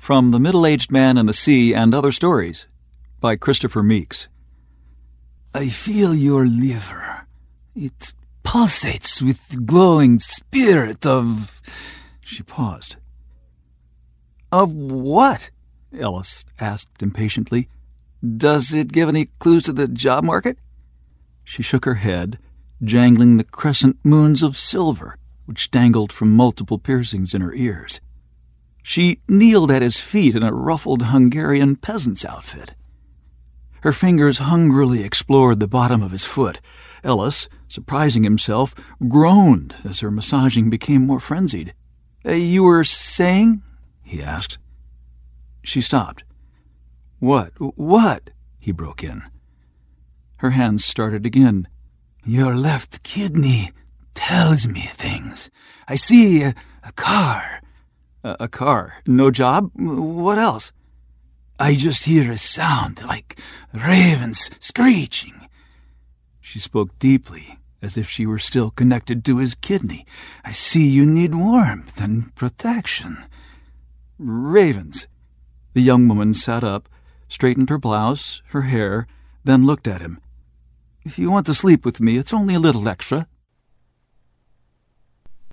From The Middle-Aged Man and the Sea and Other Stories by Christopher Meeks. I feel your liver. It pulsates with the glowing spirit of... She paused. Of what? Ellis asked impatiently. Does it give any clues to the job market? She shook her head, jangling the crescent moons of silver which dangled from multiple piercings in her ears. She kneeled at his feet in a ruffled Hungarian peasant's outfit. Her fingers hungrily explored the bottom of his foot. Ellis, surprising himself, groaned as her massaging became more frenzied. You were saying? He asked. She stopped. What? He broke in. Her hands started again. Your left kidney tells me things. I see a car. A car? No job? What else? I just hear a sound like ravens screeching. She spoke deeply, as if she were still connected to his kidney. I see you need warmth and protection. Ravens. The young woman sat up, straightened her blouse, her hair, then looked at him. If you want to sleep with me, it's only a little extra.